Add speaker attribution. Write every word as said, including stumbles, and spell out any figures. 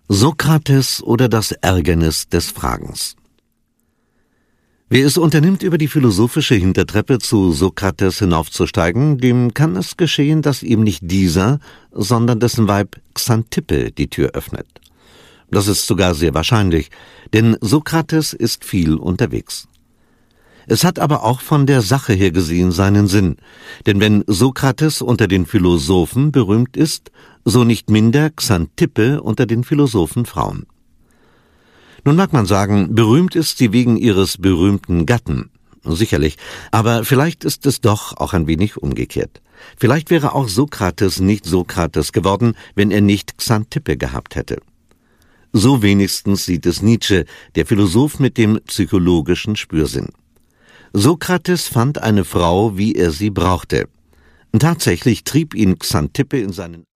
Speaker 1: Sokrates oder das Ärgernis des Fragens. Wer es unternimmt, über die philosophische Hintertreppe zu Sokrates hinaufzusteigen, dem kann es geschehen, dass ihm nicht dieser, sondern dessen Weib Xanthippe die Tür öffnet. Das ist sogar sehr wahrscheinlich, denn Sokrates ist viel unterwegs. Es hat aber auch von der Sache her gesehen seinen Sinn, denn wenn Sokrates unter den Philosophen berühmt ist, so nicht minder Xanthippe unter den Philosophenfrauen. Nun mag man sagen, berühmt ist sie wegen ihres berühmten Gatten. Sicherlich, aber vielleicht ist es doch auch ein wenig umgekehrt. Vielleicht wäre auch Sokrates nicht Sokrates geworden, wenn er nicht Xanthippe gehabt hätte. So wenigstens sieht es Nietzsche, der Philosoph mit dem psychologischen Spürsinn. Sokrates fand eine Frau, wie er sie brauchte. Tatsächlich trieb ihn Xanthippe in seinen